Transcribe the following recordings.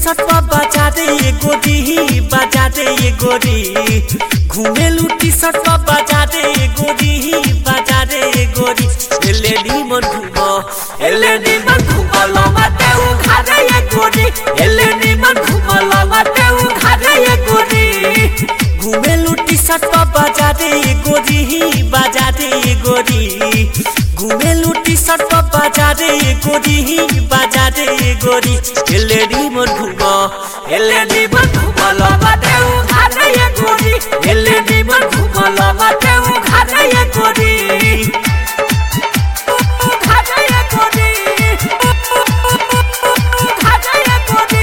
T-shirt पर बजा दे ये गोरी, बजा दे ये गोरी। घूमेलू टी-शर्ट पर बजा दे ये गोरी, बजा दे ये गोरी। एलएडी मन घूमो, एलएडी मन घूमो लमाते उखा दे ये गोरी। एलएडी मन घूमो लमाते उखा दे ये गोरी। घूमेलू टी-शर्ट पर बजा दे ये गोरी, बजा दे ये गोरी। घूमेलू टी-शर्ट पर बजा दे ये गोरी, बजा दे ये गोरी। एलएडी मन घूमो, एलएडी मन घूमो लमाते उखा दे ये गोरी। एलएडी मन घूमो लमाते उखा दे ये गोरी। उखा दे ये गोरी, उखा दे ये गोरी।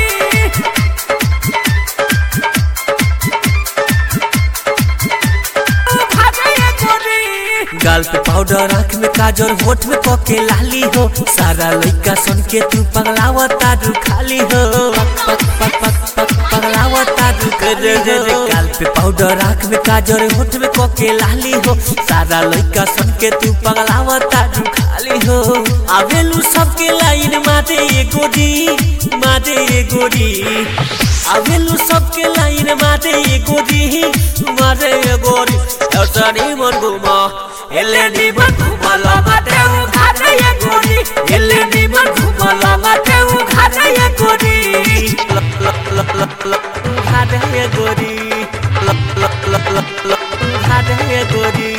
उखा दे ये गोरी। गाल पे पाउडर, आँख में काजल, होठ में कोके लाली हो। सारा लइका सुन के तू पगलावता दू खाली हो। पक पक पक पक पगलावता दू करे रे। गाल पे पाउडर, आँख में काजल, होठ में कोके लाली हो। सारा लइका सुन के तू पगलावता दू खाली हो। आवेलू सबके लाइन मादे ये गोरी, मादे ये गोरी। आवेलू सबके लाइन मादे ये गोरी, मादे ये गोरी। ऐसा मन घुमा, एलएडी मन घुमा लमाते उखा दे ये गोरी। एलएडी मन घुमा लमाते उखा दे ये गोरी। उखा दे ये गोरी, उखा दे ये गोरी।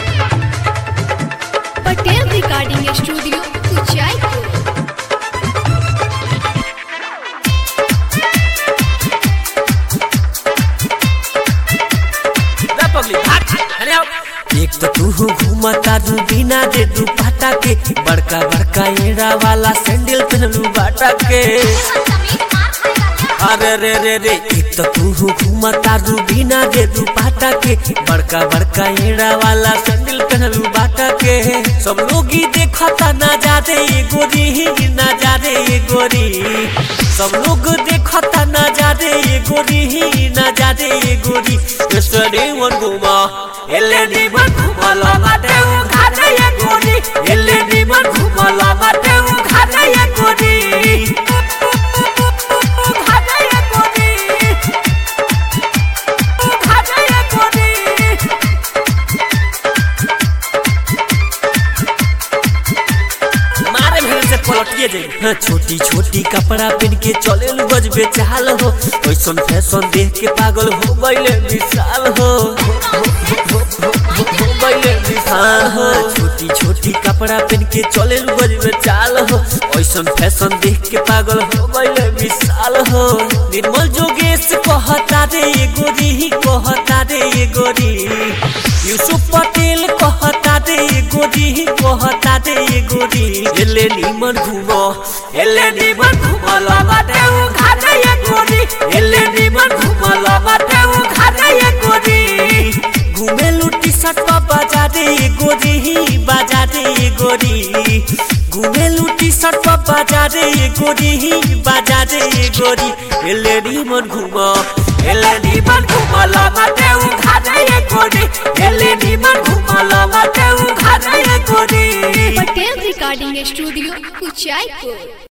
Patel recording studio Uchaipur. एक तो तू घूमता दू बिना दे दू पाटा के। बड़का बड़का एड़ा वाला सैंडल पहनलू बाटा के। अरे रे रे रे, एक तो तू घूमता दू बिना दे दू पाटा के। बड़का बड़का एड़ा वाला सैंडल पहनलू बाटा के। सब लोग ही देखता ना जादे ये गोरी, ना जादे ये गोरी। सब लोग देखता ना जादे ये गोरी, ना जादे ये गोरी। एलएडी मन घुमा, एलएडी मन घुमा लमाते उखा दे ये गोरी। एलएडी मन घुमा लमाते उखा दे ये गोरी। उखा दे ये गोरी, उखा दे ये गोरी। मारे भेड़ से पलटिए जाई। छोटी छोटी कपड़ा पहन के चले गजबे चाल हो। ओइसन फैशन देख के पागल हो गइले विशाल हो। छोटी छोटी कपड़ा पहन के चले गजबे चाल हो। ओइसन फैशन देख के पागल हो गइले विशाल हो। निर्मल जोगेश कहता दे ये गोरी, कहता दे ये गोरी। यूसुफ पटेल कहता दे ये गोरी, कहता दे ये गोरी। एलएडी मन घूमो, एलएडी मन घूमो लमाते उखा दे ये गोरी। एलएडी मन घूमो लमाते उखा दे ये गोरी। घूमेलू टी-शर्ट पर बजा दे ये गोरी, बजा दे ये गोरी। घूमेलू टी-शर्ट पर बजा दे ये गोरी, बजा दे ये गोरी। एलएडी मन घूमो, एलएडी मन घूमो लमाते उखा दे ये गोरी। एलएडी मन घूमो लमाते उखा दे ये गोरी। Patel recording studio Uchaipur.